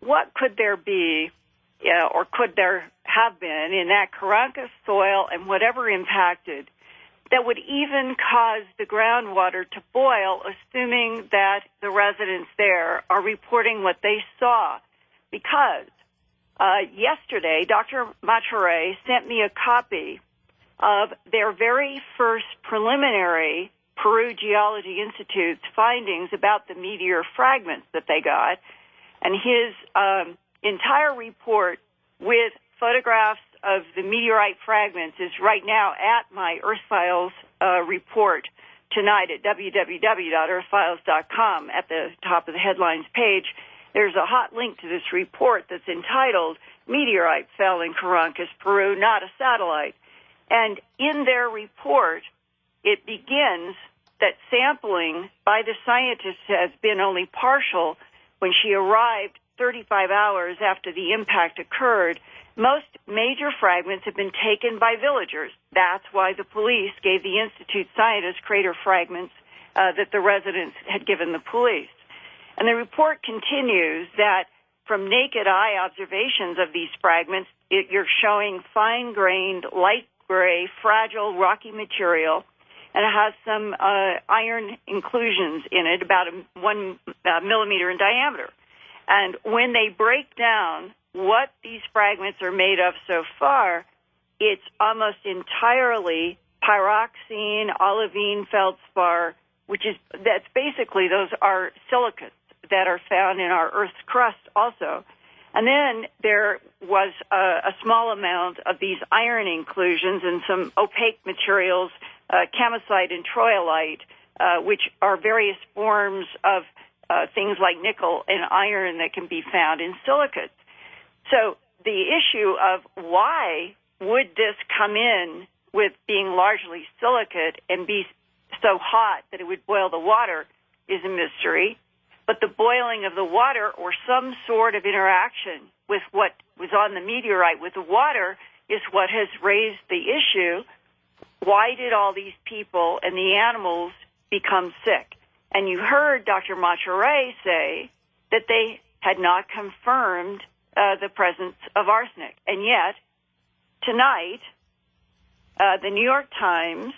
what could there be, or could there have been in that Caracas soil and whatever impacted that would even cause the groundwater to boil, assuming that the residents there are reporting what they saw. Because yesterday, Dr. Machare sent me a copy of their very first preliminary Peru Geology Institute's findings about the meteor fragments that they got. And his entire report with photographs of the meteorite fragments is right now at my Earth Files report tonight at www.earthfiles.com. At the top of the headlines page, there's a hot link to this report that's entitled Meteorite Fell in Caracas, Peru, Not a Satellite. And in their report, it begins that sampling by the scientists has been only partial. When she arrived 35 hours after the impact occurred, most major fragments have been taken by villagers. That's why the police gave the Institute scientists crater fragments that the residents had given the police. And the report continues that from naked eye observations of these fragments, you're showing fine-grained, light gray, fragile, rocky material, and it has some iron inclusions in it, about 1 millimeter in diameter. And when they break down what these fragments are made of so far, it's almost entirely pyroxene, olivine, feldspar, that's basically, those are silicates that are found in our Earth's crust also. And then there was a small amount of these iron inclusions and some opaque materials, camosite and troilite, which are various forms of things like nickel and iron that can be found in silicates. So the issue of why would this come in with being largely silicate and be so hot that it would boil the water is a mystery. But the boiling of the water or some sort of interaction with what was on the meteorite with the water is what has raised the issue. Why did all these people and the animals become sick? And you heard Dr. Machare say that they had not confirmed the presence of arsenic. And yet, tonight, the New York Times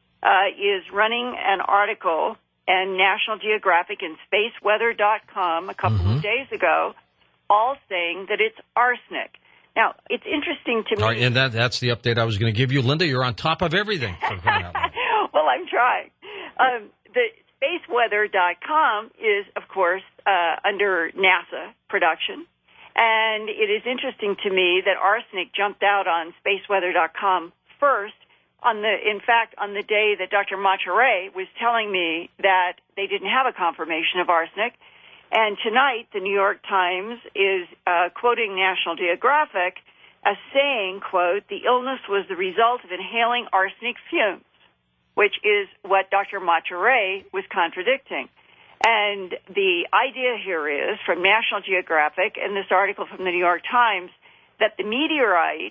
is running an article, and National Geographic and SpaceWeather.com a couple of days ago, all saying that it's arsenic. Now, it's interesting to me. All right, and that's the update I was going to give you. Linda, you're on top of everything. For crying out loud. Well, I'm trying. The SpaceWeather.com is, of course, under NASA production. And it is interesting to me that arsenic jumped out on SpaceWeather.com first. In fact, on the day that Dr. Machare was telling me that they didn't have a confirmation of arsenic. And tonight, the New York Times is quoting National Geographic as saying, quote, the illness was the result of inhaling arsenic fumes, which is what Dr. Machare was contradicting. And the idea here is, from National Geographic and this article from the New York Times, that the meteorite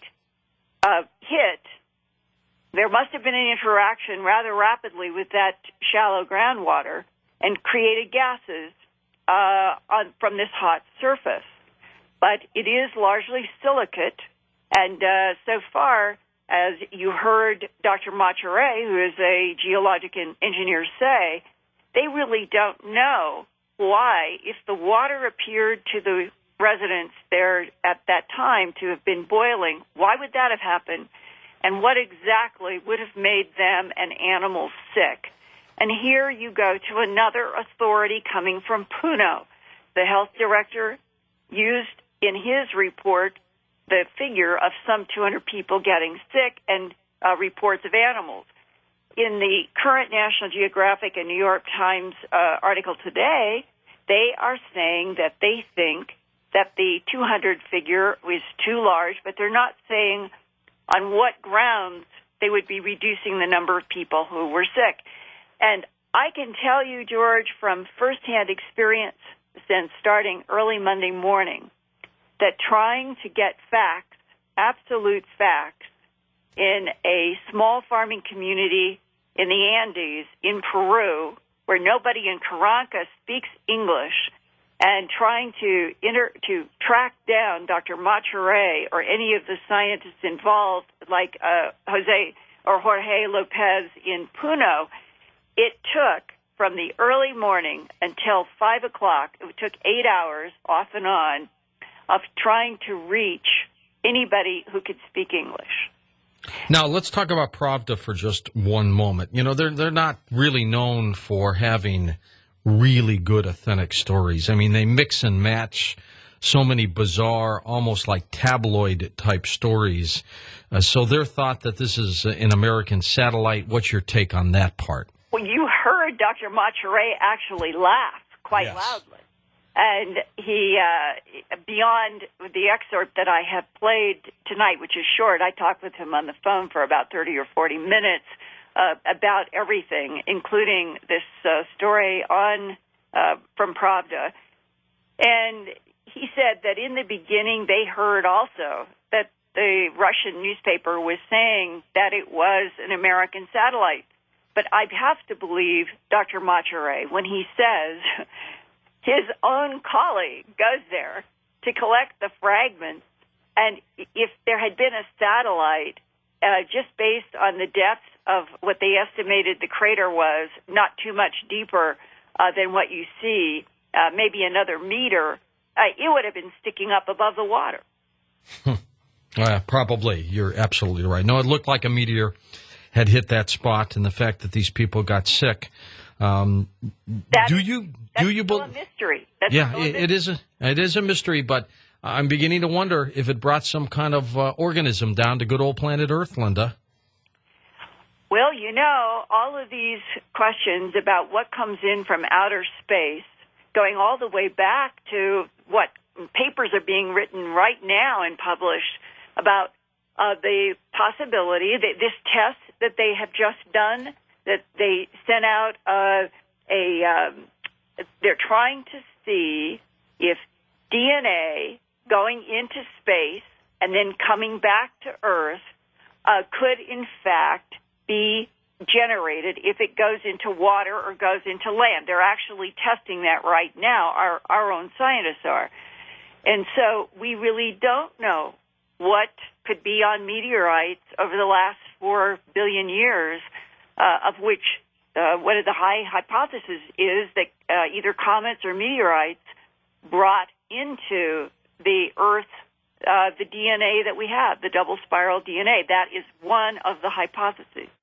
hit. There must have been an interaction rather rapidly with that shallow groundwater and created gases from this hot surface. But it is largely silicate, and so far, as you heard Dr. Machare, who is a geologic engineer, say, they really don't know why, if the water appeared to the residents there at that time to have been boiling, why would that have happened? And what exactly would have made them and animals sick? And here you go to another authority coming from Puno. The health director used in his report the figure of some 200 people getting sick and reports of animals. In the current National Geographic and New York Times article today, they are saying that they think that the 200 figure was too large, but they're not saying on what grounds they would be reducing the number of people who were sick. And I can tell you, George, from firsthand experience since starting early Monday morning, that trying to get facts, absolute facts, in a small farming community in the Andes in Peru, where nobody in Caracas speaks English, and trying to track down Dr. Maturay or any of the scientists involved, like Jorge Lopez in Puno. It took from the early morning until 5 o'clock. It took 8 hours off and on of trying to reach anybody who could speak English. Now, let's talk about Pravda for just one moment. You know, they're not really known for having really good, authentic stories. I mean, they mix and match so many bizarre, almost like tabloid-type stories. So they're thought that this is an American satellite. What's your take on that part? Well, you heard Dr. Maturay actually laugh quite loudly. And he, beyond the excerpt that I have played tonight, which is short, I talked with him on the phone for about 30 or 40 minutes about everything, including this story from Pravda. And he said that in the beginning they heard also that the Russian newspaper was saying that it was an American satellite. But I have to believe Dr. Maturay when he says his own colleague goes there to collect the fragments, and if there had been a satellite, just based on the depth of what they estimated the crater was, not too much deeper than what you see, maybe another meter, it would have been sticking up above the water. Probably. You're absolutely right. No, it looked like a meteor had hit that spot, and the fact that these people got sick. That's still a mystery. It is a mystery, but I'm beginning to wonder if it brought some kind of organism down to good old planet Earth, Linda. Well, you know, all of these questions about what comes in from outer space, going all the way back to what papers are being written right now and published about the possibility that this test that they have just done, that they sent out they're trying to see if DNA going into space and then coming back to Earth could, in fact, be generated if it goes into water or goes into land. They're actually testing that right now, our own scientists are. And so we really don't know what could be on meteorites over the last 4 billion years, of which one of the high hypotheses is that either comets or meteorites brought into the Earth the DNA that we have, the double spiral DNA. That is one of the hypotheses.